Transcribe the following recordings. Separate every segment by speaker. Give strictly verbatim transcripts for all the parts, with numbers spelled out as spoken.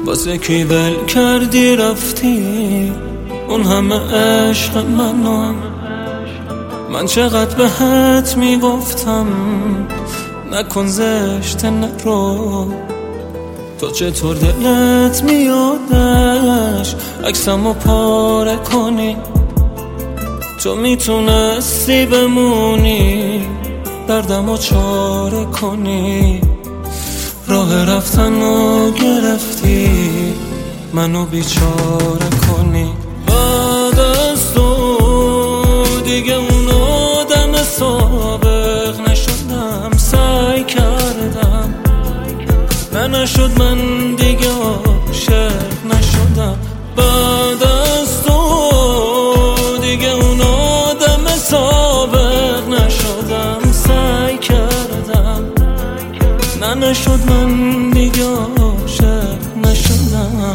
Speaker 1: واسه کی ول کردی رفتی اون همه عشق منو؟ من چقدر بهت میگفتم نکن زشت نرو، تو چطور دلت میادش عکسمو پاره کنی؟ تو میتونستی بمونی دردمو چاره کنی، راه رفتنو گرفتی منو بیچاره کنی. بعد از تو دیگه اون آدم سابق نشدم، سعی کردم نه نشد، من دیگه عاشق نشدم. بعد از تو دیگه اون آدم سابق نشدم، سعی کردم نه نشد، من دیگه عاشق نشدم.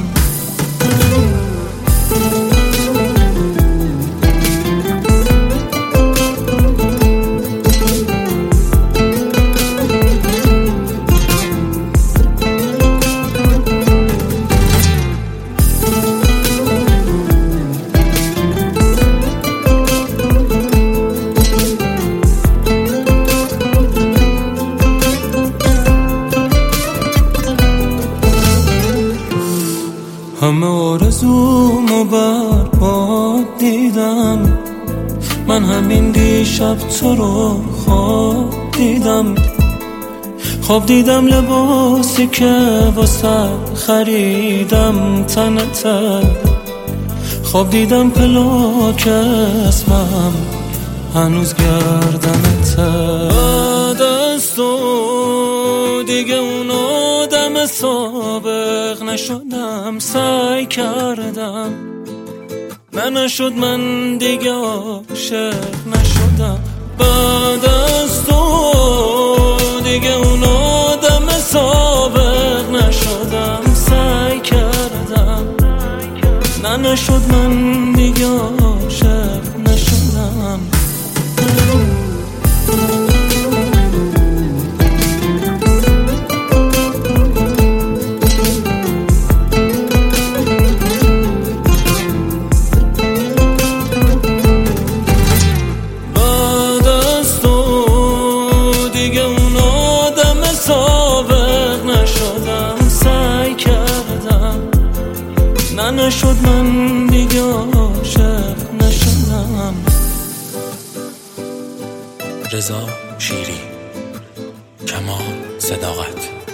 Speaker 1: همه آرزومو برباد دیدم، من همین دیشب تو رو خواب دیدم. خواب دیدم لباسی که واسه خریدم تنته، خواب دیدم پلاک اسمم هنوز گردنته. بعد از تو دیگه اون آدم سابق نشدم، سعی کردم نه نشد، من دیگه عاشق نشدم. بعد از تو دیگه اون آدم سابق نشدم، سعی کردم نه نشد، من دیگه عاشق نشدم. نه نشد، من دیگه عاشق نشدم.
Speaker 2: رضا شیری، کمال صداقت.